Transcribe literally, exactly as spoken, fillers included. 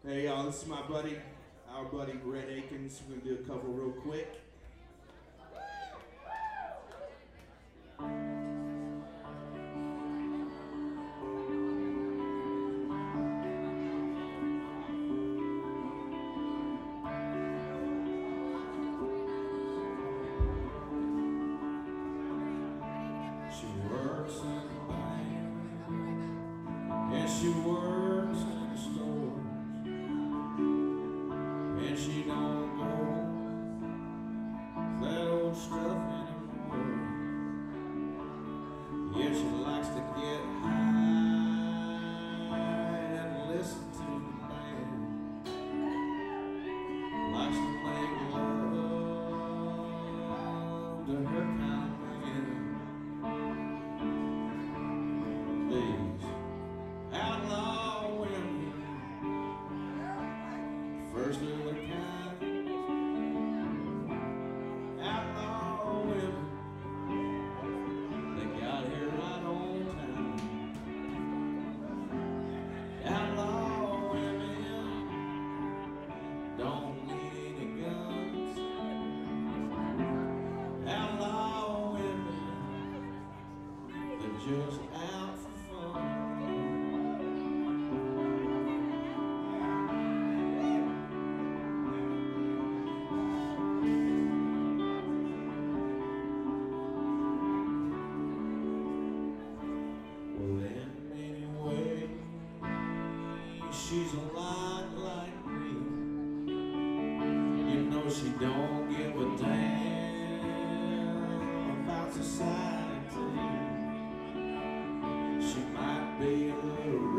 Hey y'all, this is my buddy, our buddy Brett Akins. We're gonna do a couple real quick. She works in the bank, and she works in the store, and she don't go that old stuff anymore. Yeah, she likes to get high and listen to the band, likes to make love to her kind of man. These outlaw women, first of their kind, outlaw women, they got here right on time. Outlaw women don't need any guns. Outlaw women, they're just out for fun. Well, in many ways, she's a lot like me. You know she don't give a damn about society. She might be a little